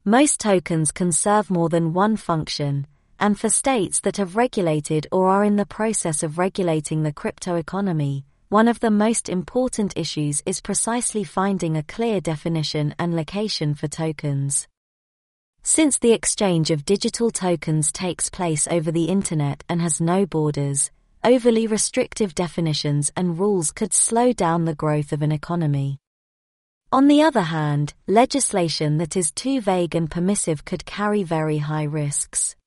Most tokens can serve more than one function, and for states that have regulated or are in the process of regulating the crypto economy, one of the most important issues is precisely finding a clear definition and location for tokens. Since the exchange of digital tokens takes place over the internet and has no borders, overly restrictive definitions and rules could slow down the growth of an economy. On the other hand, legislation that is too vague and permissive could carry very high risks.